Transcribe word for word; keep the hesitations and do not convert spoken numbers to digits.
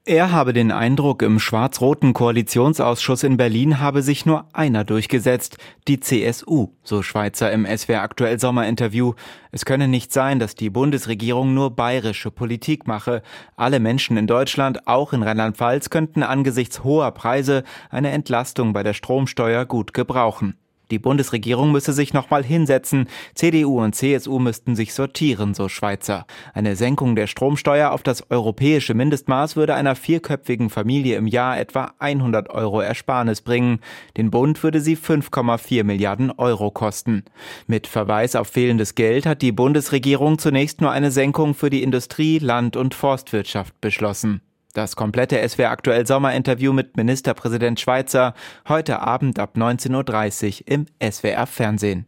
Er habe den Eindruck, im schwarz-roten Koalitionsausschuss in Berlin habe sich nur einer durchgesetzt, die C S U, so Schweizer im S W R aktuell Sommerinterview. Es könne nicht sein, dass die Bundesregierung nur bayerische Politik mache. Alle Menschen in Deutschland, auch in Rheinland-Pfalz, könnten angesichts hoher Preise eine Entlastung bei der Stromsteuer gut gebrauchen. Die Bundesregierung müsse sich nochmal hinsetzen, C D U und C S U müssten sich sortieren, so Schweizer. Eine Senkung der Stromsteuer auf das europäische Mindestmaß würde einer vierköpfigen Familie im Jahr etwa hundert Euro Ersparnis bringen. Den Bund würde sie fünf Komma vier Milliarden Euro kosten. Mit Verweis auf fehlendes Geld hat die Bundesregierung zunächst nur eine Senkung für die Industrie, Land- und Forstwirtschaft beschlossen. Das komplette S W R aktuell Sommerinterview mit Ministerpräsident Schweizer heute Abend ab neunzehn Uhr dreißig im S W R Fernsehen.